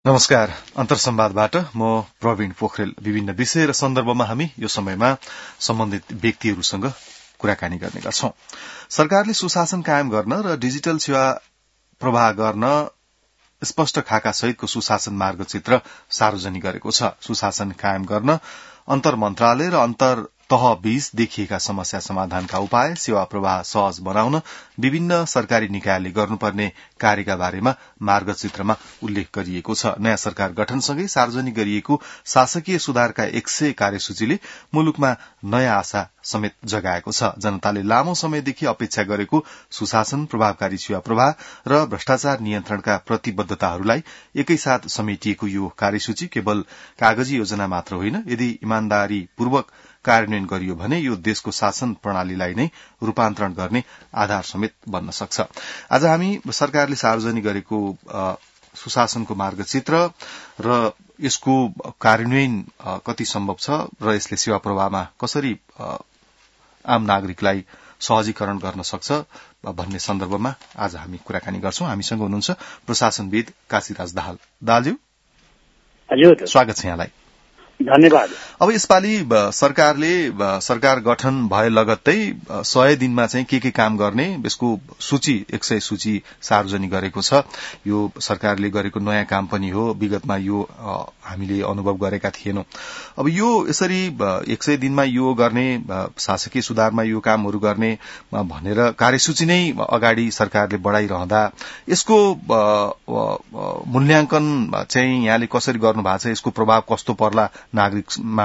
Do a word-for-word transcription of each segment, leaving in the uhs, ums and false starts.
नमस्कार। अन्तर्संवादबाट म प्रवीण पोखरेल। विभिन्न विषय र सन्दर्भमा हामी यो समयमा सम्बन्धित व्यक्तिहरूसँग कुराकानी गर्ने गर्छौं। सरकारले सुशासन कायम गर्न र डिजिटल सेवा प्रवाह गर्न स्पष्ट खाका सहितको सुशासन मार्गचित्र सार्वजनिक गरेको छ। सुशासन कायम गर्न अन्तर मन्त्रालय र अन्तर तह बीच देखिएका समस्या समाधानका उपाय, सेवा प्रवाह सहज बनाउन विभिन्न सरकारी निकायले गर्नुपर्ने कार्यका बारेमा मार्गचित्रमा उल्लेख गरिएको छ। नयाँ सरकार गठनसँगै सार्वजनिक गरिएको शासकीय सुधारका एक सय कार्यसूचीले मुलुकमा नयाँ आशा समेत जगाएको छ। जनताले लामो समयदेखि अपेक्षा गरेको सुशासन, प्रभावकारी सेवा प्रवाह र भ्रष्टाचार नियन्त्रणका प्रतिबद्धताहरूलाई एकैसाथ समेटिएको यो कार्यसूची केवल कागजी योजना मात्र होइन, यदि इमानदारीपूर्वक कार्यान्वयन गरियो भने यो देशको शासन प्रणालीलाई नै रूपान्तरण गर्ने आधार समेत बन्न सक्छ। आज हामी सरकारले सार्वजनिक गरेको सुशासनको मार्गचित्र र यसको कार्यान्वयन कति सम्भव छ र यसले सेवा प्रवाहमा कसरी आम नागरिकलाई सहजीकरण गर्न सक्छ भन्ने सन्दर्भमा आज हामी कुराकानी गर्छौं। हामीसँग हुनुहुन्छ प्रशासनविद काशीराज दाहाल। दाहालज्यू, हजुर, स्वागत छ यहाँलाई। धन्यवाद। अब यसपालि सरकारले सरकार गठन भए लगत्तै सय दिनमा चाहिँ के के काम गर्ने यसको सूची एक सय सूची सार्वजनिक गरेको छ। यो सरकारले गरेको नयाँ काम पनि हो। विगतमा यो हामीले अनुभव गरेका थिएनौं। अब यो यसरी एक सय दिनमा यो गर्ने, शासकीय सुधारमा यो कामहरू गर्ने भनेर कार्यसूची नै अगाडि सरकारले बढ़ाइरहँदा यसको मूल्याङ्कन चाहिँ यहाँले कसरी गर्नु भएको छ? यसको प्रभाव कस्तो पर्ला नागरिकमा?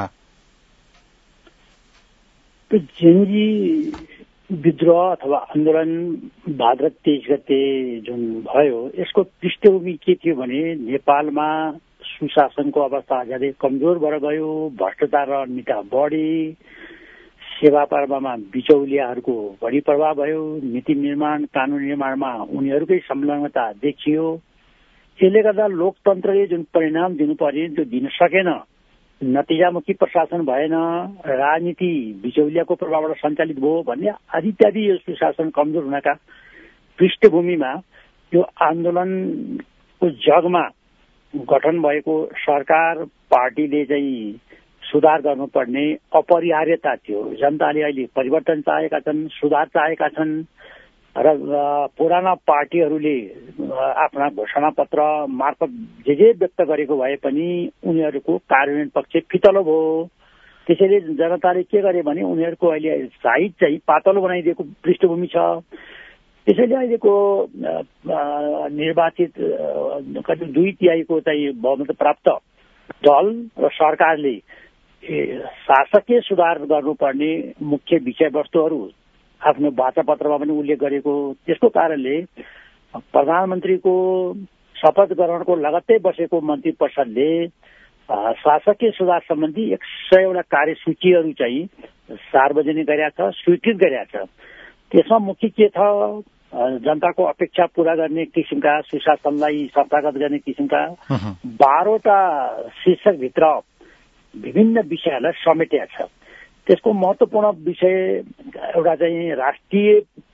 जेनजी विद्रोह अथवा आन्दोलन भाद्र तेइस गते जुन भयो, यसको पृष्ठभूमि के थियो भने नेपालमा सुशासनको अवस्था अझै कमजोर भएर गयो, भ्रष्टाचार र निता बढी, सेवा प्रवाहमा बिचौलियाहरूको बढी प्रभाव भयो, नीति निर्माण कानून निर्माणमा उनीहरूकै संलग्नता देखियो। यसले गर्दा लोकतन्त्रले जुन परिणाम दिनुपर्ने त्यो दिन सकेन। नतिजामुखी प्रशासन भएन, राजनीति बिचौलियाको प्रभावबाट सञ्चालित भयो भन्ने आदि इत्यादि यो सुशासन कमजोर हुनका पृष्ठभूमिमा यो आन्दोलनको जगमा गठन भएको सरकार पार्टीले चाहिँ सुधार गर्नुपर्ने अपरिहार्यता थियो। जनताले अहिले परिवर्तन चाहेका छन्, सुधार चाहेका छन् र पुराना पार्टीहरूले आफ्ना घोषणा पत्र मार्फत जे जे व्यक्त गरेको भए पनि उनीहरूको कार्यान्वयन पक्ष फितलो भयो। त्यसैले जनताले के गरे भने उनीहरूको अहिले साइड चाहिँ पातलो बनाइदिएको पृष्ठभूमि छ। त्यसैले अहिलेको निर्वाचित कति दुई तिहाईको चाहिँ बहुमत प्राप्त दल र सरकारले शासकीय सुधार गर्नुपर्ने मुख्य विषयवस्तुहरू आफ्नो वाचापत्रमा पनि उल्लेख गरेको, त्यसको कारणले प्रधानमन्त्रीको शपथ ग्रहणको लगत्तै बसेको मन्त्री परिषदले शासकीय सुधार सम्बन्धी एक सयवटा कार्यसूचीहरू चाहिँ सार्वजनिक गरेका छ, स्वीकृत गरेका छ। त्यसमा मुख्य के छ? जनताको अपेक्षा पूरा गर्ने किसिमका, सुशासनलाई संस्थागत गर्ने किसिमका बाह्रवटा शीर्षकभित्र विभिन्न विषयहरूलाई समेटिएको छ। त्यसको महत्वपूर्ण विषय एउटा चाहिँ राष्ट्रिय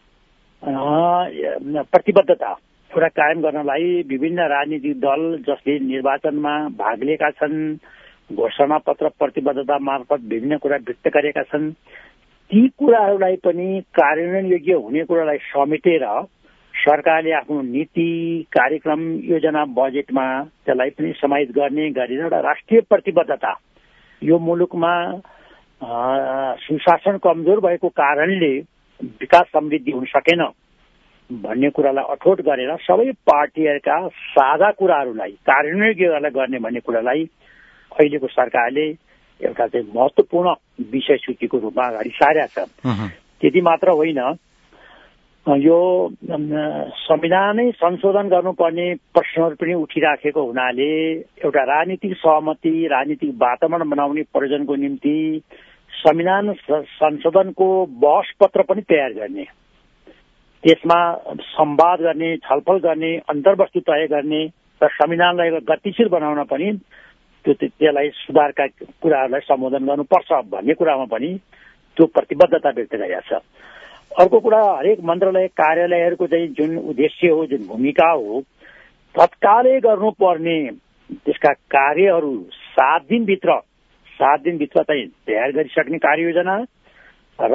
प्रतिबद्धता एउटा कायम गर्नलाई विभिन्न राजनीतिक दल जसले निर्वाचनमा भाग लिएका छन्, घोषणा पत्र प्रतिबद्धता मार्फत विभिन्न कुरा व्यक्त गरेका छन्, ती कुराहरूलाई पनि कार्यान्वयन योग्य हुने कुरालाई समेटेर सरकारले आफ्नो नीति, कार्यक्रम, योजना, बजेटमा त्यसलाई पनि समाहित गर्ने गरेर एउटा राष्ट्रिय प्रतिबद्धता, यो मुलुकमा सुशासन कमजोर भएको कारणले विकास समृद्धि हुन सकेन भन्ने कुरालाई अठोट गरेर सबै पार्टीहरूका साझा कुराहरूलाई कार्यान्वयन गर्ने भन्ने कुरालाई अहिलेको सरकारले एउटा चाहिँ महत्वपूर्ण विषय सूचीको रूपमा अगाडि सारेको छ। त्यति मात्र होइन, यो संविधानै संशोधन गर्नुपर्ने प्रश्नहरू पनि उठिराखेको हुनाले एउटा राजनीतिक सहमति, राजनीतिक वातावरण बनाउने प्रयोजनको निम्ति संविधान संशोधनको बहस पत्र पनि तयार गर्ने, त्यसमा संवाद गर्ने, छलफल गर्ने, अन्तर्वस्तु तय गर्ने र संविधानलाई गतिशील बनाउन पनि त्यो त्यसलाई सुधारका कुराहरूलाई सम्बोधन गर्नुपर्छ भन्ने कुरामा पनि त्यो प्रतिबद्धता व्यक्त गरेको छ। अर्को कुरा, हरेक मन्त्रालय कार्यालयहरूको चाहिँ जुन उद्देश्य हो, जुन भूमिका हो, तत्कालै गर्नुपर्ने त्यसका कार्यहरू सात दिनभित्र सात दिनभित्र चाहिँ तयार गरिसक्ने कार्ययोजना र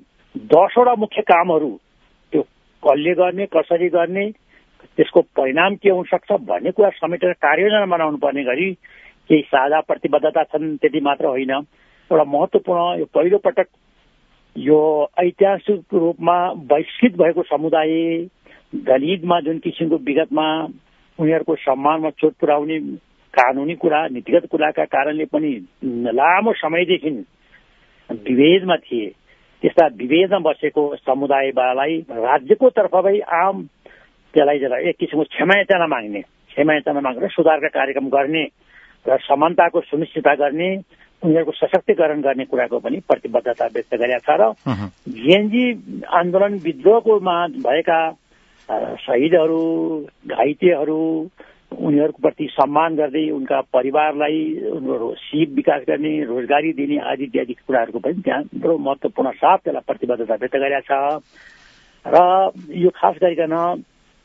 दसवटा मुख्य कामहरू त्यो कसले गर्ने, कसरी गर्ने, त्यसको परिणाम के हुन सक्छ भन्ने कुरा समेटेर कार्ययोजना बनाउनु पर्ने गरी केही साझा प्रतिबद्धता छन्। त्यति मात्र होइन, एउटा महत्त्वपूर्ण यो पहिलो पटक यो ऐतिहासिक रूपमा बहिष्कृत भएको समुदाय दलितमा जुन किसिमको विगतमा उनीहरूको सम्मानमा चोट पुर्याउने कानुनी कुरा, नीतिगत कुराका कारणले पनि लामो समयदेखि विभेदमा थिए, त्यस्ता विभेदमा बसेको समुदायलाई राज्यको तर्फबाट आम त्यसलाई एक किसिमको क्षमायाचना माग्ने क्षमायाचना मागेर सुधारका कार्यक्रम गर्ने र समानताको सुनिश्चितता गर्ने, उनीहरूको सशक्तिकरण गर्ने कुराको पनि प्रतिबद्धता व्यक्त गरेका छ। र जेएनजी आन्दोलन विद्रोहकोमा भएका शहीदहरू, घाइतेहरू, उनीहरूको प्रति सम्मान गर्दै उनका परिवारलाई उनीहरू सिप विकास गर्ने, रोजगारी दिने आदि इत्यादि कुराहरूको पनि त्यहाँ बडो महत्त्वपूर्ण साथ त्यसलाई प्रतिबद्धता व्यक्त गरेका छ। र यो खास गरिकन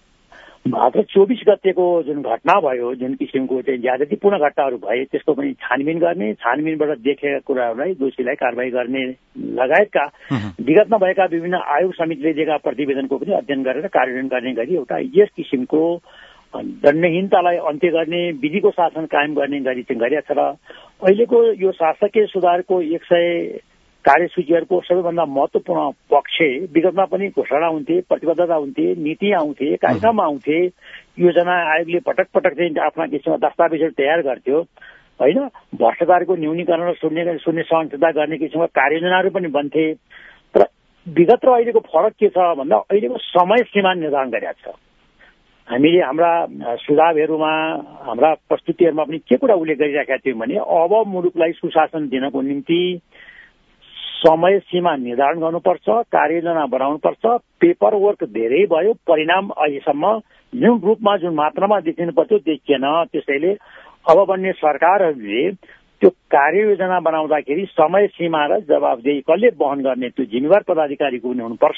भाद्र चौबिस गतेको जुन घटना भयो, जुन किसिमको चाहिँ ज्यादतीपूर्ण घटनाहरू भए, त्यसको पनि छानबिन गर्ने, छानबिनबाट देखेका कुराहरूलाई दोषीलाई कारवाही गर्ने लगायतका विगतमा भएका विभिन्न आयोग समितिले दिएका प्रतिवेदनको पनि अध्ययन गरेर कार्यान्वयन गर्ने गरी एउटा यस किसिमको दण्डहीनतालाई अन्त्य गर्ने, विधिको शासन कायम गर्ने गरी चाहिँ गरिएको छ। र अहिलेको यो शासकीय सुधारको एक सय कार्यसूचीहरूको सबैभन्दा महत्त्वपूर्ण पक्ष विगतमा पनि घोषणा हुन्थे, प्रतिबद्धता हुन्थे, नीति आउँथे, कार्यक्रम आउँथे, योजना आयोगले पटक पटक चाहिँ आफ्ना किसिमका दस्तावेजहरू तयार गर्थ्यो होइन, भ्रष्टाचारको न्यूनीकरण र शून्य शून्य सहनशीलता गर्ने किसिमका कार्ययोजनाहरू पनि बन्थे। तर विगत र अहिलेको फरक के छ भन्दा अहिलेको समय सीमा निर्धारण गरिएको छ। हामीले हाम्रा सुझावहरूमा, हाम्रा प्रस्तुतिहरूमा पनि के कुरा उल्लेख गरिराखेका थियौँ भने अब मुलुकलाई सुशासन दिनको निम्ति समय सीमा निर्धारण गर्नुपर्छ, कार्ययोजना बनाउनुपर्छ। पेपर वर्क धेरै भयो, परिणाम अहिलेसम्म जुन रूपमा जुन मात्रामा देखिनु पर्थ्यो देखिएन। त्यसैले अब बन्ने सरकारहरूले त्यो कार्ययोजना बनाउँदाखेरि समय सीमा र जवाबदेही कसले वहन गर्ने, त्यो जिम्मेवार पदाधिकारीको पनि हुनुपर्छ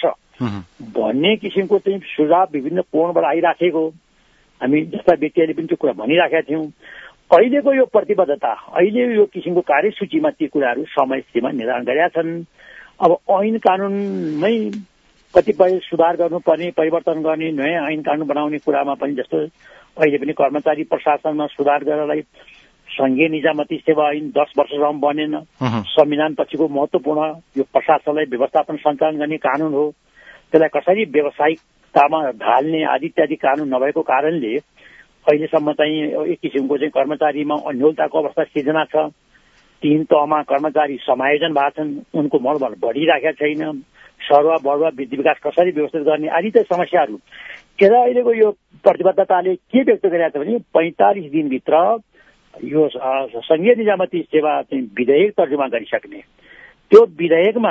भन्ने किसिमको चाहिँ सुझाव विभिन्न कोणबाट आइराखेको हामी जस्ता व्यक्तिहरूले पनि त्यो कुरा भनिराखेका थियौँ। अहिलेको यो प्रतिबद्धता, अहिले यो किसिमको कार्यसूचीमा ती कुराहरू समय सीमा निर्धारण गरेका छन्। अब ऐन कानुनमै कतिपय सुधार गर्नुपर्ने, परिवर्तन गर्ने, नयाँ ऐन कानुन बनाउने कुरामा पनि जस्तो अहिले पनि कर्मचारी प्रशासनमा सुधार गरेरलाई संघीय निजामती सेवा ऐन दस वर्षसम्म बनेन। संविधान पछिको महत्त्वपूर्ण यो प्रशासनलाई व्यवस्थापन सञ्चालन गर्ने कानुन हो, त्यसलाई कसरी व्यावसायिकतामा ढाल्ने आदि इत्यादि कानुन नभएको कारणले अहिलेसम्म चाहिँ एक किसिमको चाहिँ कर्मचारीमा अन्योलताको अवस्था सिर्जना छ। तीन तहमा कर्मचारी समायोजन भएको छन्, उनको मनोबल बढिराखेका छैन। सरुवा बढुवा वृद्धि विकास कसरी व्यवस्थित गर्ने आदि त समस्याहरू। यता अहिलेको यो प्रतिबद्धताले के व्यक्त गरेका छ भने पैँतालिस दिनभित्र यो संघीय निजामती सेवा चाहिँ विधेयक तर्जुमा गरिसक्ने, त्यो विधेयकमा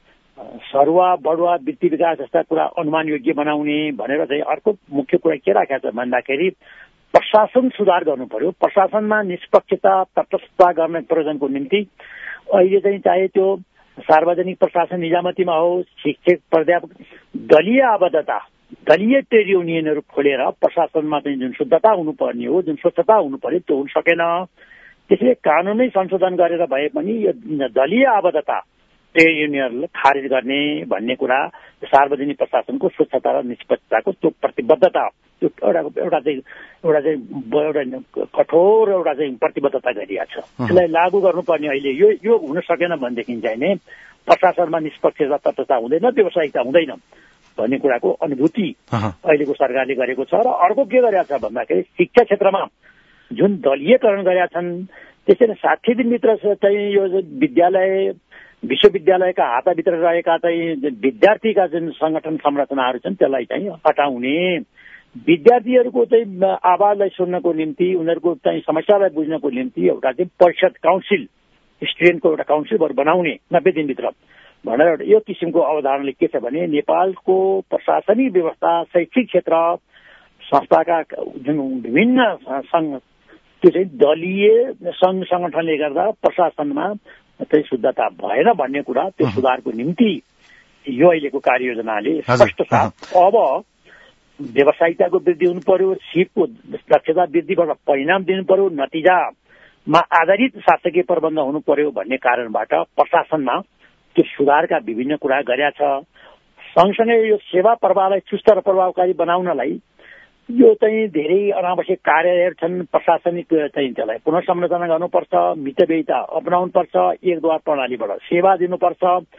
सरुवा बढुवा वृद्धि विकास जस्ता कुरा अनुमान योग्य बनाउने भनेर चाहिँ अर्को मुख्य कुरा के राखेको छ भन्दाखेरि प्रशासन सुधार गर्नु पर्यो। प्रशासनमा निष्पक्षता, तटस्थता गर्ने प्रयोजनको निम्ति अहिले चाहिँ चाहे त्यो सार्वजनिक प्रशासन निजामतीमा होस्, शिक्षक, प्राध्यापक, दलीय आबद्धता, दलीय ट्रेड युनियनहरू खोलेर प्रशासनमा चाहिँ जुन शुद्धता हुनुपर्ने हो, जुन स्वच्छता हुनु पर्यो त्यो हुन सकेन। त्यसैले कानुनै संशोधन गरेर भए पनि यो दलीय आबद्धता, ट्रेड युनियनहरूलाई खारेज गर्ने भन्ने कुरा, सार्वजनिक प्रशासनको स्वच्छता र निष्पक्षताको त्यो प्रतिबद्धता, त्यो एउटा एउटा चाहिँ एउटा चाहिँ एउटा कठोर एउटा चाहिँ प्रतिबद्धता गरिएको छ। त्यसलाई लागू गर्नुपर्ने अहिले यो यो हुन सकेन भनेदेखि चाहिँ नै प्रशासनमा निष्पक्षता, तटस्थता हुँदैन, व्यावसायिकता हुँदैन भन्ने कुराको अनुभूति अहिलेको सरकारले गरेको छ। र अर्को के गरेका छ भन्दाखेरि शिक्षा क्षेत्रमा जुन दलीयकरण गरेका छन्, त्यसैले साठी दिनभित्र चाहिँ यो विद्यालय विश्वविद्यालयका हाताभित्र रहेका चाहिँ विद्यार्थीका जुन संगठन संरचनाहरू छन् त्यसलाई चाहिँ हटाउने, विद्यार्थीहरूको चाहिँ आवाजलाई सुन्नको निम्ति, उनीहरूको चाहिँ समस्यालाई बुझ्नको निम्ति एउटा चाहिँ परिषद, काउन्सिल, स्टुडेन्टको एउटा काउन्सिल बनाउने नब्बे दिनभित्र भनेर एउटा यो किसिमको अवधारणाले के छ भने नेपालको प्रशासनिक व्यवस्था, शैक्षिक क्षेत्र, संस्थाका जुन विभिन्न सङ्घ त्यो चाहिँ दलीय सङ्घ सङ्गठनले गर्दा प्रशासनमा चाहिँ शुद्धता भएन भन्ने कुरा, त्यो सुधारको निम्ति यो अहिलेको कार्ययोजनाले स्पष्ट छ। अब व्यावसायिकताको वृद्धि हुनु पर्यो, सिपको दक्षता वृद्धिबाट परिणाम दिनु पर्यो, नतिजामा आधारित शासकीय प्रबन्ध हुनु पर्यो भन्ने कारणबाट प्रशासनमा त्यो सुधारका विभिन्न कुरा गरेका छ। सँगसँगै यो सेवा प्रवाहलाई चुस्त र प्रभावकारी बनाउनलाई यो चाहिँ धेरै अनावश्यक कार्यहरू छन्। प्रशासनिक चाहिँ त्यसलाई पुनर्संरचना गर्नुपर्छ, मितव्ययिता अपनाउनुपर्छ, एकद्वार प्रणालीबाट सेवा दिनुपर्छ।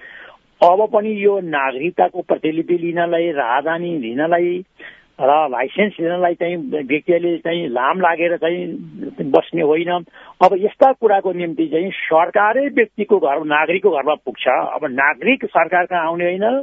अब पनि यो नागरिकताको प्रतिलिपि लिनलाई, राहदानी लिनलाई र लाइसेन्स लिनलाई चाहिँ व्यक्तिले चाहिँ लाम लागेर चाहिँ बस्ने होइन। अब यस्ता कुराको निम्ति चाहिँ सरकारै व्यक्तिको घर, नागरिकको घरमा पुग्छ। अब नागरिक सरकारका आउने होइन,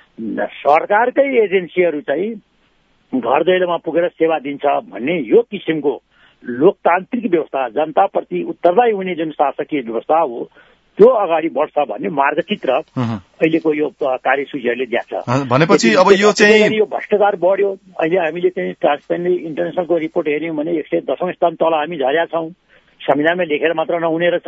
सरकारकै एजेन्सीहरू चाहिँ घर दैलोमा पुगेर सेवा दिन्छ भन्ने यो किसिमको लोकतान्त्रिक व्यवस्था, जनताप्रति उत्तरदायी हुने जुन शासकीय व्यवस्था हो त्यो अगाडि बढ्छ भन्ने मार्गचित्र अहिलेको यो कार्यसूचीहरूले दिएको छ। भनेपछि अब यो चाहिँ यो भ्रष्टाचार बढ्यो। अहिले हामीले चाहिँ ट्रान्सपेरेन्सी इन्टरनेसनलको रिपोर्ट हेऱ्यौँ भने एक सय दसौँ स्थान तल हामी झरेका छौँ। संविधानमा लेखेर मात्र नहुने रहेछ।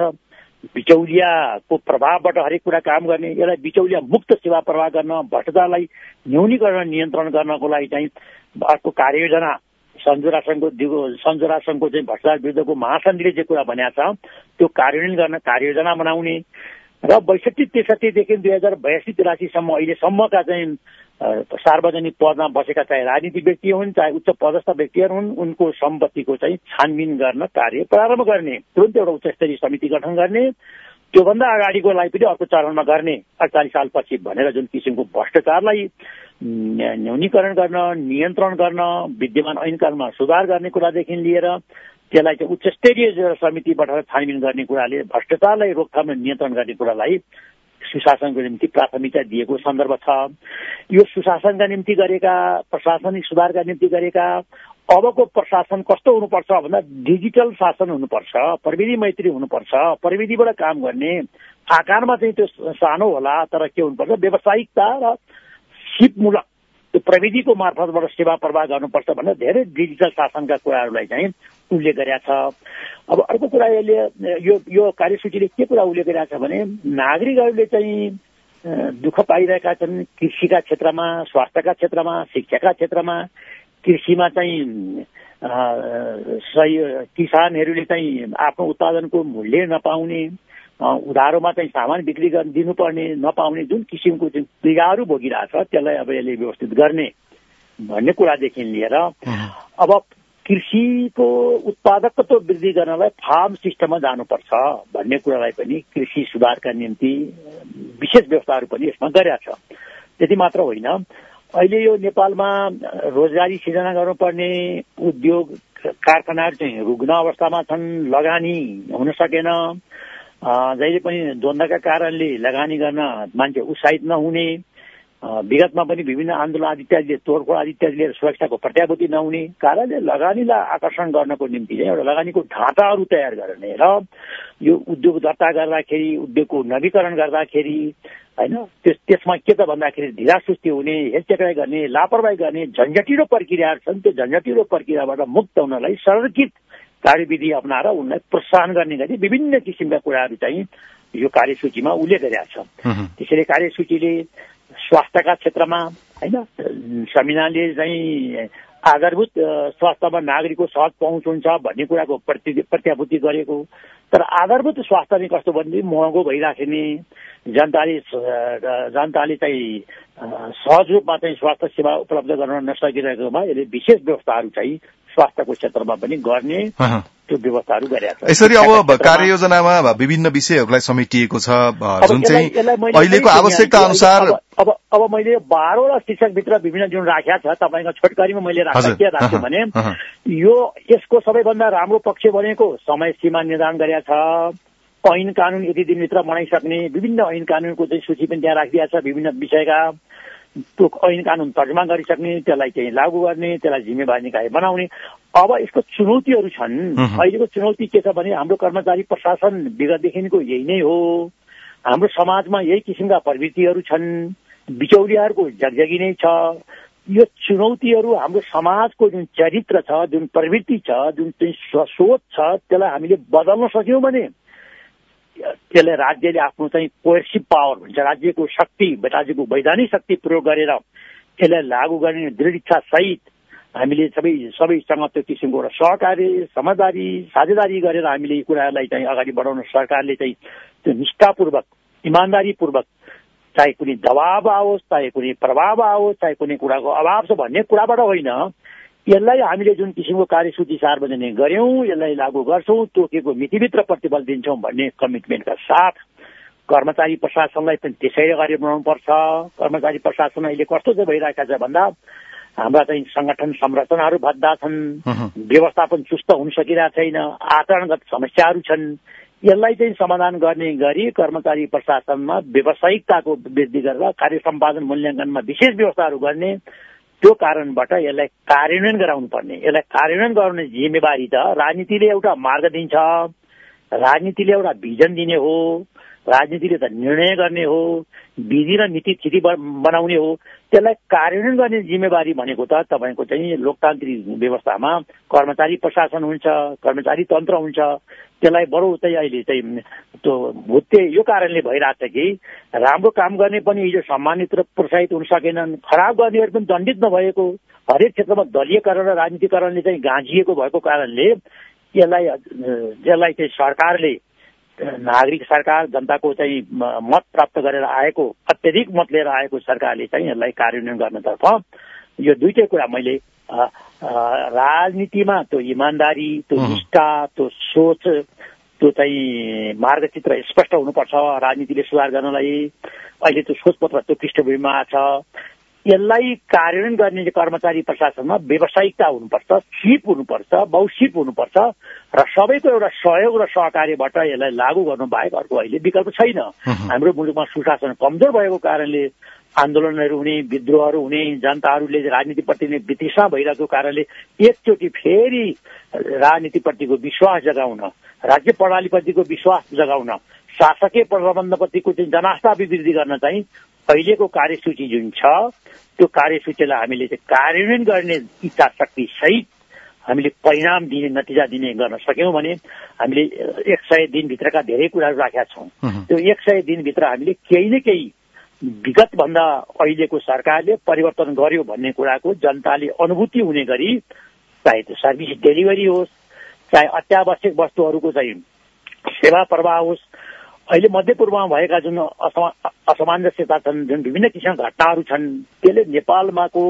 बिचौलियाको प्रभावबाट हरेक कुरा काम गर्ने, यसलाई बिचौलिया मुक्त सेवा प्रवाह गर्न, भ्रष्टाचारलाई न्यूनीकरण नियन्त्रण गर्नको लागि चाहिँ अर्को कार्ययोजना संयुक्त राष्ट्रको दिगो संयुक्त राष्ट्रको चाहिँ भ्रष्टाचार विरुद्धको महासन्धिले जे कुरा भनेको छ त्यो कार्यान्वयन गर्न कार्ययोजना बनाउने र बैसठी त्रिसठीदेखि दुई हजार बयासी तिरासीसम्म अहिलेसम्मका चाहिँ सार्वजनिक पदमा बसेका चाहे राजनीतिक व्यक्ति हुन् चाहे उच्च पदस्थ व्यक्तिहरू हुन् उनको सम्पत्तिको चाहिँ छानबिन गर्न कार्य प्रारम्भ गर्ने, तुरन्त एउटा उच्च स्तरीय समिति गठन गर्ने, त्योभन्दा अगाडिको लागि पनि अर्को चरणमा गर्ने अडचालिस सालपछि भनेर जुन किसिमको भ्रष्टाचारलाई न्यूनीकरण गर्न, नियन्त्रण गर्न, विद्यमान ऐन कानुनमा सुधार गर्ने कुरादेखि लिएर त्यसलाई चाहिँ उच्च स्तरीय समितिबाट छानबिन गर्ने कुराले भ्रष्टाचारलाई रोकथाम र नियन्त्रण गर्ने कुरालाई सुशासनको निम्ति प्राथमिकता दिएको सन्दर्भ छ। यो सुशासनका निम्ति गरेका, प्रशासनिक सुधारका निम्ति गरेका अबको प्रशासन कस्तो हुनुपर्छ भन्दा डिजिटल शासन हुनुपर्छ, प्रविधि मैत्री हुनुपर्छ, प्रविधिबाट काम गर्ने, आकारमा चाहिँ त्यो सानो होला तर के हुनुपर्छ व्यावसायिकता र सिपमूलक त्यो प्रविधिको मार्फतबाट सेवा प्रवाह गर्नुपर्छ भनेर धेरै डिजिटल शासनका कुराहरूलाई चाहिँ उल्लेख गरेका छ। अब अर्को कुरा यसले यो यो कार्यसूचीले के कुरा उल्लेख गरेका छ भने नागरिकहरूले चाहिँ दुःख पाइरहेका छन् कृषिका क्षेत्रमा, स्वास्थ्यका क्षेत्रमा, शिक्षाका क्षेत्रमा। कृषिमा चाहिँ सही किसानहरूले चाहिँ आफ्नो उत्पादनको मूल्य नपाउने, उधारोमा चाहिँ सामान बिक्री गर्न दिनुपर्ने नपाउने जुन किसिमको चाहिँ पीडाहरू भोगिरहेछ त्यसलाई अब यसले व्यवस्थित गर्ने भन्ने कुरादेखि लिएर अब कृषिको उत्पादकत्व वृद्धि गर्नलाई फार्म सिस्टममा जानुपर्छ भन्ने कुरालाई पनि कृषि सुधारका निम्ति विशेष व्यवस्थाहरू पनि यसमा गरेका छ। त्यति मात्र होइन, अहिले यो नेपालमा रोजगारी सिर्जना गर्नुपर्ने उद्योग कारखानाहरू चाहिँ रुग्ण अवस्थामा छन्, लगानी हुन सकेन। जहिले पनि द्वन्द्वका कारणले लगानी गर्न मान्छे उत्साहित नहुने, विगतमा पनि विभिन्न आन्दोलन आदि इत्यादिले तोडफोड आदि इत्यादि लिएर सुरक्षाको प्रत्याभूति नहुने कारणले लगानीलाई आकर्षण गर्नको निम्ति चाहिँ एउटा लगानीको ढाँचाहरू तयार गर्ने र यो उद्योग दर्ता गर्दाखेरि, उद्योगको नवीकरण गर्दाखेरि होइन त्यस त्यसमा के त भन्दाखेरि ढिलासुस्ती हुने, हेलचेक्राइ गर्ने, लापरवाही गर्ने झन्झटिलो प्रक्रियाहरू छन्। त्यो झन्झटिलो प्रक्रियाबाट मुक्त हुनलाई सरलीकृत कार्यविधि अप्नाएर उनलाई प्रोत्साहन गर्ने गरी विभिन्न किसिमका कुराहरू चाहिँ यो कार्यसूचीमा उल्लेख गरेका छ। त्यसैले कार्यसूचीले स्वास्थ्यका क्षेत्रमा होइन संविधानले चाहिँ आधारभूत स्वास्थ्यमा नागरिकको सहज पहुँच हुन्छ भन्ने कुराको प्रति प्रत्याभूति गरेको, तर आधारभूत स्वास्थ्य नै कस्तो भने महँगो भइराख्ने, जनताले जनताले चाहिँ सहज रूपमा चाहिँ स्वास्थ्य सेवा उपलब्ध गर्न नसकिरहेकोमा यसले विशेष व्यवस्थाहरू चाहिँ स्वास्थ्यको क्षेत्रमा पनि गर्ने त्यो व्यवस्थाहरू गरेका छ। यसरी अब कार्ययोजनामा विभिन्न विषयहरूलाई समेटिएको छ जुन चाहिँ अहिलेको आवश्यकता अनुसार। अब अब मैले बाह्रवटा शीर्षकभित्र विभिन्न जुन राखेका छ तपाईँको छोटकरीमा मैले राख्दा के राख्छु भने यो यसको सबैभन्दा राम्रो पक्ष भनेको समय सीमा निर्धारण गरेका छ, ऐन कानून यति दिनभित्र बनाइसक्ने, विभिन्न ऐन कानूनको चाहिँ सूची पनि त्यहाँ राखिदिएको छ, विभिन्न विषयका त्यो ऐन कानून तर्जुमा गरिसक्ने, त्यसलाई चाहिँ लागू गर्ने, त्यसलाई जिम्मेवारी निकाय बनाउने। अब यसको चुनौतीहरू छन्। अहिलेको चुनौती के छ भने हाम्रो कर्मचारी प्रशासन विगतदेखिको यही नै हो, हाम्रो समाजमा यही किसिमका प्रवृत्तिहरू छन्, बिचौलियाहरूको जगजगी नै छ। यो चुनौतीहरू हाम्रो समाजको जुन चरित्र छ, जुन प्रवृत्ति छ, जुन चाहिँ सोच छ त्यसलाई हामीले बदल्न सक्यौँ भने त्यसले राज्यले आफ्नो चाहिँ कोर्सिभ पावर भन्छ, राज्यको शक्ति, राज्यको वैधानिक शक्ति प्रयोग गरेर यसलाई लागू गर्ने दृढ इच्छा सहित हामीले सबै सबैसँग त्यो किसिमको एउटा सहकारी समझदारी साझेदारी गरेर हामीले यी कुराहरूलाई चाहिँ अगाडि बढाउन सरकारले चाहिँ त्यो निष्ठापूर्वक इमान्दारीपूर्वक चाहे कुनै दबाव आओस् चाहे कुनै प्रभाव आओस् चाहे कुनै कुराको अभाव छ भन्ने कुराबाट होइन, यसलाई हामीले जुन किसिमको कार्यसूची सार्वजनिक गर्यौं यसलाई लागू गर्छौं, तोकेको मितिभित्र प्रतिफल दिन्छौं भन्ने कमिटमेन्टका साथ कर्मचारी प्रशासनलाई पनि त्यसै अगाडि बढाउनुपर्छ। कर्मचारी प्रशासन अहिले कस्तो चाहिँ भइरहेका छ भन्दा हाम्रा चाहिँ संगठन संरचनाहरू भद्दा छन्, व्यवस्थापन चुस्त हुन सकिरहेको छैन, आचरणगत समस्याहरू छन्। यसलाई चाहिँ समाधान गर्ने गरी कर्मचारी प्रशासनमा व्यावसायिकताको वृद्धि गरेर कार्य सम्पादन मूल्याङ्कनमा विशेष व्यवस्थाहरू गर्ने, त्यो कारणबाट यसलाई कार्यान्वयन गराउनु पर्ने। यसलाई कार्यान्वयन गराउने जिम्मेवारी त राजनीतिले एउटा मार्ग दिन्छ, राजनीतिले एउटा भिजन दिने हो, राजनीतिले त निर्णय गर्ने हो, विधि र नीति स्थिति बनाउने हो। त्यसलाई कार्यान्वयन गर्ने जिम्मेवारी भनेको त तपाईँको चाहिँ लोकतान्त्रिक व्यवस्थामा कर्मचारी प्रशासन हुन्छ, कर्मचारी तन्त्र हुन्छ। त्यसलाई बरु चाहिँ अहिले चाहिँ त्यो भुत्ते यो कारणले भइरहेको छ कि राम्रो काम गर्ने पनि हिजो सम्मानित र प्रोत्साहित हुन सकेनन्, खराब गर्नेहरू पनि दण्डित नभएको, हरेक क्षेत्रमा दलीयकरण र राजनीतिकरणले चाहिँ गाँजिएको भएको कारणले यसलाई यसलाई चाहिँ सरकारले नागरिक सरकार जनताको चाहिँ मत प्राप्त गरेर आएको अत्यधिक मत लिएर आएको सरकारले चाहिँ यसलाई कार्यान्वयन गर्नतर्फ यो दुईटै कुरा मैले राजनीतिमा त्यो इमान्दारी, त्यो निष्ठा, त्यो सोच, त्यो चाहिँ मार्गचित्र स्पष्ट हुनुपर्छ राजनीतिले सुधार गर्नलाई। अहिले त्यो सोचपत्र त्यो पृष्ठभूमिमा छ। यसलाई कार्यान्वयन गर्ने कर्मचारी प्रशासनमा व्यावसायिकता हुनुपर्छ, सिप हुनुपर्छ, बहुसिप हुनुपर्छ र सबैको एउटा सहयोग र सहकार्यबाट यसलाई लागू गर्नु बाहेक अर्को अहिले विकल्प छैन। हाम्रो मुलुकमा सुशासन कमजोर भएको कारणले आन्दोलनहरू हुने, विद्रोहहरू हुने, जनताहरूले राजनीतिप्रति नै वितृष्णा भइरहेको कारणले एकचोटि फेरि राजनीतिप्रतिको विश्वास जगाउन, राज्य प्रणालीप्रतिको विश्वास जगाउन, शासकीय प्रबन्धप्रतिको चाहिँ जनास्था अभिवृद्धि गर्न चाहिँ अहिलेको कार्यसूची जुन छ त्यो कार्यसूचीलाई हामीले चाहिँ कार्यान्वयन गर्ने इच्छा शक्ति सहित हामीले परिणाम दिने, नतिजा दिने गर्न सक्यौं भने हामीले एक सय दिनभित्रका धेरै कुराहरू राखेका छौं। त्यो एक सय दिनभित्र हामीले केही न केही विगत भन्दा अहिलेको सरकारले परिवर्तन गर्यो भन्ने कुराको जनताले अनुभूति हुने गरी, चाहे त्यो सर्भिस डेलिभरी होस्, चाहे अत्यावश्यक वस्तुहरूको चाहिँ सेवा प्रवाह होस्, अहिले मध्यपूर्वमा भएका जुन असमञ्जस्यता छन्, जुन विभिन्न किसिमका घटनाहरू छन्, त्यसले नेपालमाको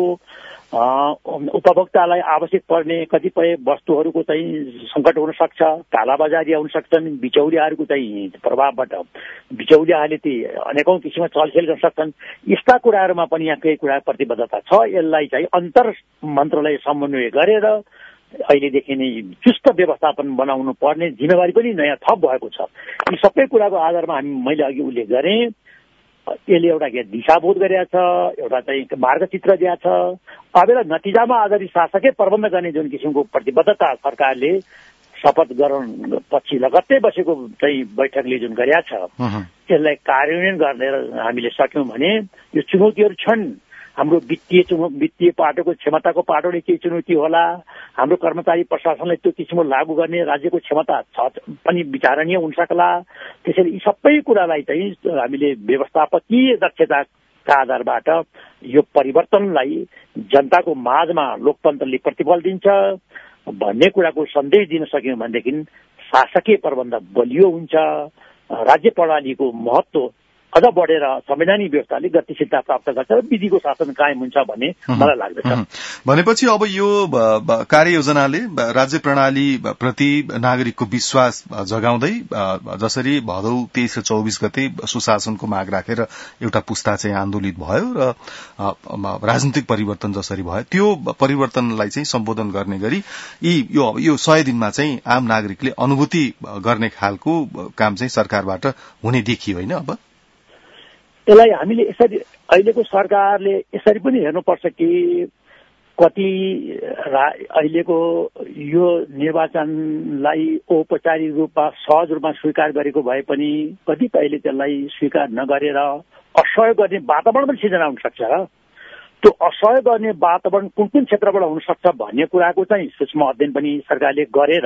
उपभोक्तालाई आवश्यक पर्ने कतिपय वस्तुहरूको चाहिँ सङ्कट हुन सक्छ, कालाबजारी हुन सक्छन्, बिचौलियाहरूको चाहिँ प्रभावबाट बिचौलियाहरूले ती अनेकौं किसिममा चलखेल गर्न सक्छन्। यस्ता कुराहरूमा पनि यहाँ केही कुरा प्रतिबद्धता छ। यसलाई चाहिँ अन्तर मन्त्रालय समन्वय गरेर अहिलेदेखि नै चुस्त व्यवस्थापन बनाउनु पर्ने जिम्मेवारी पनि नयाँ थप भएको छ। यी सबै कुराको आधारमा हामी मैले अघि उल्लेख गरेँ, यसले एउटा दिशाबोध गरेका छ, एउटा चाहिँ मार्गचित्र दिएको छ। अब यसलाई नतिजामा आधारित शासकीय प्रबन्ध गर्ने जुन किसिमको प्रतिबद्धता सरकारले शपथ ग्रहण पछि लगत्तै बसेको चाहिँ बैठकले जुन गरेका छ, त्यसलाई कार्यान्वयन गरेर हामीले सक्यौं भने यो चुनौतीहरू छन्। हाम्रो वित्तीय चुनौ वित्तीय पाटोको क्षमताको पाटोले केही चुनौती होला, हाम्रो कर्मचारी प्रशासनलाई त्यो किसिमको लागू गर्ने राज्यको क्षमता छ पनि विचारणीय हुन सक्ला। त्यसैले यी सबै कुरालाई चाहिँ हामीले व्यवस्थापकीय दक्षताका आधारबाट यो परिवर्तनलाई जनताको माझमा लोकतन्त्रले प्रतिफल दिन्छ भन्ने कुराको सन्देश दिन सक्यौं भनेदेखि शासकीय प्रबन्ध बलियो हुन्छ, राज्य प्रणालीको महत्व अझ बढेर संवैधानिक व्यवस्थाले गतिशीलता प्राप्त गर्छ र विधिको शासन कायम हुन्छ भन्ने मलाई लाग्दछ। भनेपछि अब यो कार्ययोजनाले राज्य प्रणाली प्रति नागरिकको विश्वास जगाउँदै जसरी भदौ तेइस र चौबिस गते सुशासनको माग राखेर एउटा पुस्ता चाहिँ आन्दोलित भयो र राजनीतिक परिवर्तन जसरी भयो त्यो परिवर्तनलाई चाहिँ सम्बोधन गर्ने गरी यी यो यो सय दिनमा चाहिँ आम नागरिकले अनुभूति गर्ने खालको काम चाहिँ सरकारबाट हुने देखियो होइन। अब यसलाई हामीले यसरी अहिलेको सरकारले यसरी पनि हेर्नुपर्छ कि कति अहिलेको यो निर्वाचनलाई औपचारिक रूपमा सहज रूपमा स्वीकार गरेको भए पनि कतिपयले त्यसलाई स्वीकार नगरेर असहयोग गर्ने वातावरण पनि सिर्जना हुन सक्छ। त्यो असहयोग गर्ने वातावरण कुन कुन क्षेत्रबाट हुन सक्छ भन्ने कुराको चाहिँ सूक्ष्म अध्ययन पनि सरकारले गरेर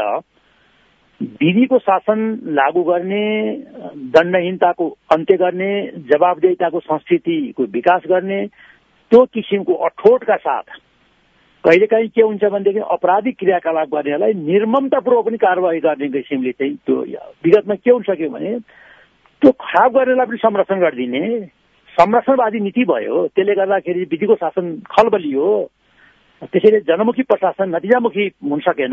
विधिको शासन लागू गर्ने, दण्डहीनताको अन्त्य गर्ने, जवाबदेहिताको संस्कृतिको विकास गर्ने, त्यो किसिमको अठोटका साथ कहिलेकाहीँ के हुन्छ भनेदेखि अपराधिक क्रियाकलाप गर्नेलाई निर्ममतापूर्वक पनि कारवाही गर्ने किसिमले चाहिँ त्यो विगतमा के हुन सक्यो भने त्यो खराब गर्नेलाई पनि संरक्षण गरिदिने संरक्षणवादी नीति भयो। त्यसले गर्दाखेरि विधिको शासन खलबलियो। त्यसैले जनमुखी प्रशासन नतिजामुखी हुन सकेन।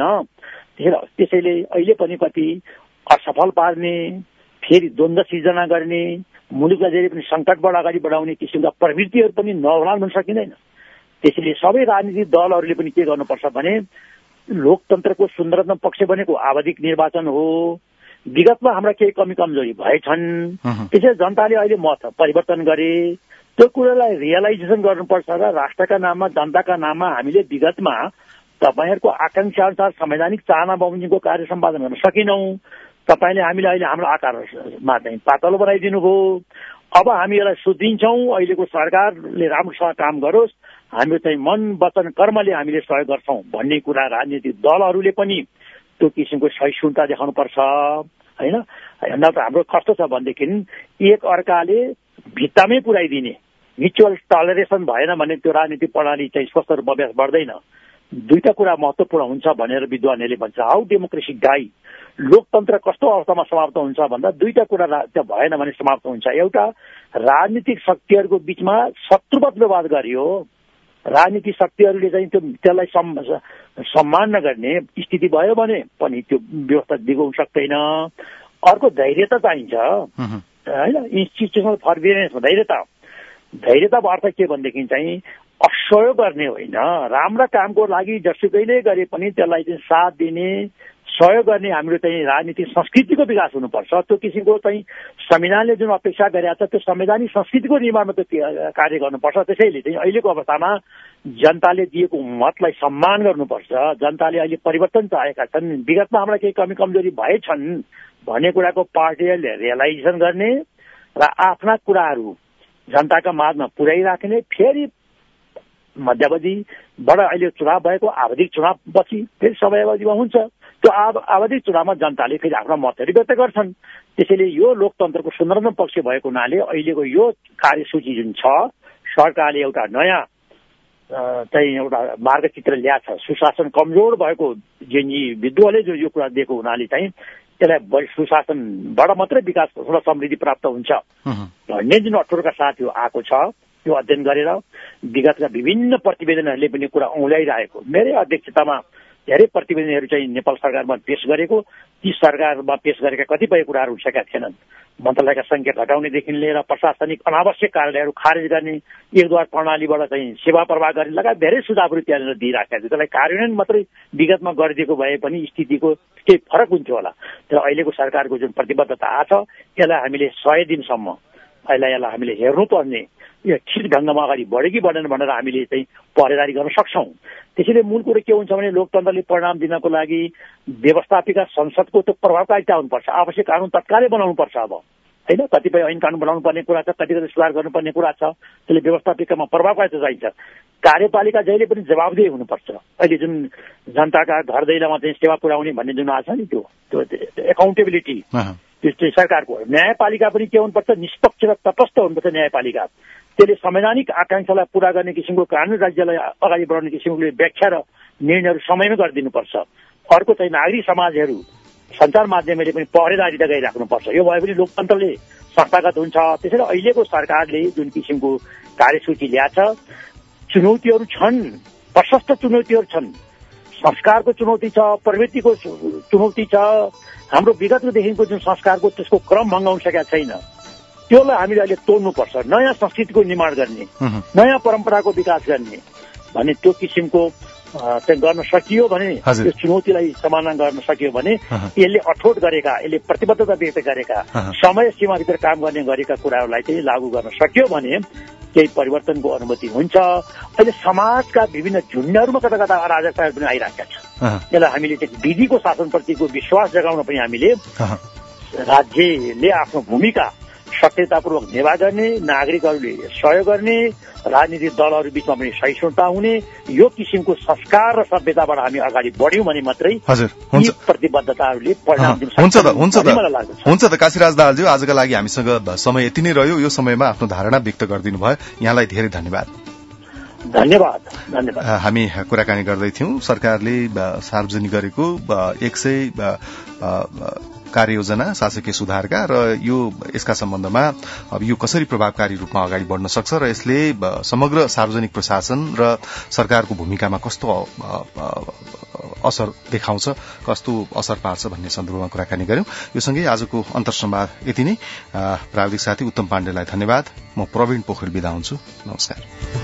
त्यसैले अहिले पनि कति असफल पार्ने, फेरि द्वन्द्व सिर्जना गर्ने, मुलुकलाई जहिले पनि सङ्कटबाट अगाडि बढाउने किसिमका प्रवृत्तिहरू पनि नहोलान् भन्न सकिँदैन। त्यसैले सबै राजनीतिक दलहरूले पनि के गर्नुपर्छ भने लोकतन्त्रको सुन्दरतम पक्ष भनेको आवधिक निर्वाचन हो। विगतमा हाम्रा केही कमी कमजोरी भएछन्, त्यसैले जनताले अहिले मत परिवर्तन गरे। त्यो कुरालाई रियलाइजेसन गर्नुपर्छ र राष्ट्रका नाममा जनताका नाममा हामीले विगतमा तपाईँहरूको आकांक्षा अनुसार संवैधानिक चाहना बमोजिमको कार्य सम्पादन गर्न सकेनौँ। तपाईँले हामीले अहिले हाम्रो आकारमा चाहिँ पातलो बनाइदिनु भयो। अब हामी यसलाई सुध्रिन्छौँ। अहिलेको सरकारले राम्रोसँग काम गरोस्, हामी चाहिँ मन वचन कर्मले हामीले सहयोग गर्छौँ भन्ने कुरा राजनीतिक दलहरूले पनि त्यो किसिमको सहिष्णुता देखाउनुपर्छ होइन। न त हाम्रो कस्तो छ भनेदेखि एक अर्काले भित्तामै पुर्याइदिने म्युचुअल टलरेसन भएन भने त्यो राजनीतिक प्रणाली चाहिँ स्वस्थ रूपमा अभ्यास बढ्दैन। दुईटा कुरा महत्त्वपूर्ण हुन्छ भनेर विद्वानहरूले भन्छ। हाउ डेमोक्रेसी डाइ, लोकतन्त्र कस्तो अवस्थामा समाप्त हुन्छ भन्दा दुईटा कुरा त्यहाँ भएन भने समाप्त हुन्छ। एउटा राजनीतिक शक्तिहरूको बिचमा शत्रुवत व्यवहार गरियो, राजनीतिक शक्तिहरूले चाहिँ त्यो त्यसलाई सम्मान नगर्ने स्थिति भयो भने पनि त्यो व्यवस्था दिगो हुन सक्दैन। अर्को धैर्यता चाहिन्छ होइन, इन्स्टिट्युसनल फर्बियरेन्स धैर्यता। धैर्यताको अर्थ के भनेदेखि चाहिँ असहयोग गर्ने होइन, राम्रा कामको लागि जसुकैले गरे पनि त्यसलाई चाहिँ साथ दिने सहयोग गर्ने हाम्रो चाहिँ राजनीतिक संस्कृतिको विकास हुनुपर्छ। त्यो किसिमको चाहिँ संविधानले जुन अपेक्षा गरेको छ त्यो संवैधानिक संस्कृतिको निर्माणमा त्यो कार्य गर्नुपर्छ। त्यसैले चाहिँ अहिलेको अवस्थामा जनताले दिएको मतलाई सम्मान गर्नुपर्छ। जनताले अहिले परिवर्तन चाहेका छन्, विगतमा हाम्रा केही कमी कमजोरी भएछन् भन्ने कुराको पार्टीले रियलाइजेसन गर्ने र आफ्ना कुराहरू जनताका माझमा पुर्याइराख्ने। फेरि मध्यावधिबाट अहिले चुनाव भएको आवधिक चुनावपछि फेरि समयावधिमा हुन्छ। त्यो आव आवधिक चुनावमा जनताले फेरि आफ्ना मतहरू व्यक्त गर्छन्। त्यसैले यो लोकतन्त्रको सुन्दरतम पक्ष भएको हुनाले अहिलेको यो कार्यसूची जुन छ, सरकारले एउटा नयाँ चाहिँ एउटा मार्गचित्र ल्याएको छ। सुशासन कमजोर भएको जेनजी विद्रोहले जो यो कुरा दिएको हुनाले चाहिँ त्यसलाई सुशासनबाट मात्रै विकास र समृद्धि प्राप्त हुन्छ भन्ने जुन अठोरका साथ यो आएको छ, त्यो अध्ययन गरेर विगतका विभिन्न प्रतिवेदनहरूले पनि कुरा औँल्याइरहेको, मेरै अध्यक्षतामा धेरै प्रतिवेदनहरू चाहिँ नेपाल सरकारमा पेश गरेको, ती सरकारमा पेश गरेका कतिपय कुराहरू उठेका थिएनन्। मन्त्रालयका संख्या घटाउनेदेखि लिएर प्रशासनिक अनावश्यक कार्यहरू खारेज गर्ने, एकद्वार प्रणालीबाट चाहिँ सेवा प्रवाह गर्ने लगायत धेरै सुझावहरू त्यहाँनिर दिइराखेका थियो। त्यसलाई कार्यान्वयन मात्रै विगतमा गरिदिएको भए पनि स्थितिको केही फरक हुन्थ्यो होला। तर अहिलेको सरकारको जुन प्रतिबद्धता आछ यसलाई हामीले सय दिनसम्म अहिले यसलाई हामीले हेर्नुपर्ने, यो ठिक ढङ्गमा अगाडि बढ्यो कि बढेन भनेर हामीले चाहिँ पहरेदारी गर्न सक्छौँ। त्यसैले मूल कुरो के हुन्छ भने लोकतन्त्रले परिणाम दिनको लागि व्यवस्थापिका संसदको त्यो प्रभावकारिता हुनुपर्छ। आवश्यक कानुन तत्कालै बनाउनुपर्छ। अब होइन, कतिपय ऐन कानुन बनाउनु पर्ने कुरा छ, कति कति सुधार गर्नुपर्ने कुरा छ। त्यसले व्यवस्थापिकामा प्रभावकारिता चाहिन्छ। कार्यपालिका जहिले पनि जवाबदेही हुनुपर्छ। अहिले जुन जनताका घर दैलोमा चाहिँ सेवा पुर्याउने भन्ने जुन आछ नि, त्यो त्यो एकाउन्टेबिलिटी त्यो चाहिँ सरकारको। न्यायपालिका पनि के हुनुपर्छ, निष्पक्ष र तटस्थ हुनुपर्छ न्यायपालिका। त्यसले संवैधानिक आकांक्षालाई पूरा गर्ने किसिमको कानुन राज्यलाई अगाडि बढाउने किसिमको व्याख्या र निर्णयहरू समयमै गरिदिनुपर्छ। अर्को चाहिँ नागरिक समाजहरू, सञ्चार माध्यमले पनि पहरेदारी लगाइराख्नुपर्छ। यो भयो भने लोकतन्त्रले संस्थागत हुन्छ। त्यसैले अहिलेको सरकारले जुन किसिमको कार्यसूची ल्याछ, चुनौतीहरू छन्, प्रशस्त चुनौतीहरू छन्। संस्कारको चुनौती छ, प्रवृत्तिको चुनौती छ। हाम्रो विगतकोदेखिको जुन संस्कारको त्यसको क्रम भङ्ग हुन सकेका छैन, त्यसलाई हामीले अहिले तोड्नुपर्छ। नयाँ संस्कृतिको निर्माण गर्ने, नयाँ परम्पराको विकास गर्ने भन्ने त्यो किसिमको चाहिँ गर्न सकियो भने, त्यो चुनौतीलाई समाधान गर्न सकियो भने यसले अठोट गरेका, यसले प्रतिबद्धता व्यक्त गरेका, समय सीमाभित्र काम गर्ने गरेका कुराहरूलाई चाहिँ लागू गर्न सक्यो भने केही परिवर्तनको अनुभूति हुन्छ। अहिले समाजका विभिन्न झुन्डहरूमा कता कता अराजकताहरू पनि आइरहेका छ। यसलाई हामीले चाहिँ विधिको शासनप्रतिको विश्वास जगाउन पनि हामीले राज्यले आफ्नो भूमिका सक्रियतापूर्वक निर्वाह गर्ने, नागरिकहरूले सहयोग गर्ने, राजनीतिक दलहरू बिचमा पनि सहिष्णुता हुने, यो किसिमको संस्कार र सभ्यताबाट हामी अगाडि बढ्यौँ भने मात्रै यी प्रतिबद्धताहरूले परिणाम दिन सक्छ। हुन्छ त हुन्छ त हुन्छ त काशीराज दाहालज्यू, आजका लागि हामीसँग समय यति नै रह्यो। यो समयमा आफ्नो धारणा व्यक्त गरिदिनु भयो, यहाँलाई धेरै धन्यवाद। धन्यवाद धन्यवाद। हामी कुराकानी गर्दैथ्यौं सरकारले सार्वजनिक गरेको एक सय कार्ययोजना शासकीय सुधारका र यो यसका सम्बन्धमा अब यो कसरी प्रभावकारी रूपमा अगाडि बढ्न सक्छ र यसले समग्र सार्वजनिक प्रशासन र सरकारको भूमिकामा कस्तो असर देखाउँछ, कस्तो असर पार्छ भन्ने सन्दर्भमा कुराकानी गर्यौं। यो सँगै आजको अन्तर्संवाद यति नै। प्राविधिक साथी उत्तम पाण्डेलाई धन्यवाद। म प्रवीण पोखरेल बिदा हुन्छु। नमस्कार।